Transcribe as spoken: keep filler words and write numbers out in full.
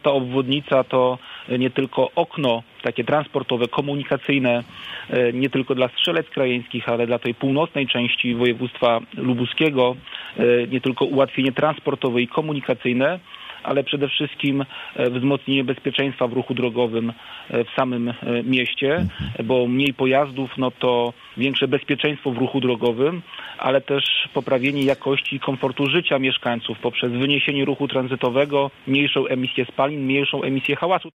ta obwodnica to nie tylko okno takie transportowe, komunikacyjne, nie tylko dla Strzelec Krajeńskich, ale dla tej północnej części województwa lubuskiego, nie tylko ułatwienie transportowe i komunikacyjne, ale przede wszystkim wzmocnienie bezpieczeństwa w ruchu drogowym w samym mieście, bo mniej pojazdów, no to większe bezpieczeństwo w ruchu drogowym, ale też poprawienie jakości i komfortu życia mieszkańców poprzez wyniesienie ruchu tranzytowego, mniejszą emisję spalin, mniejszą emisję hałasu.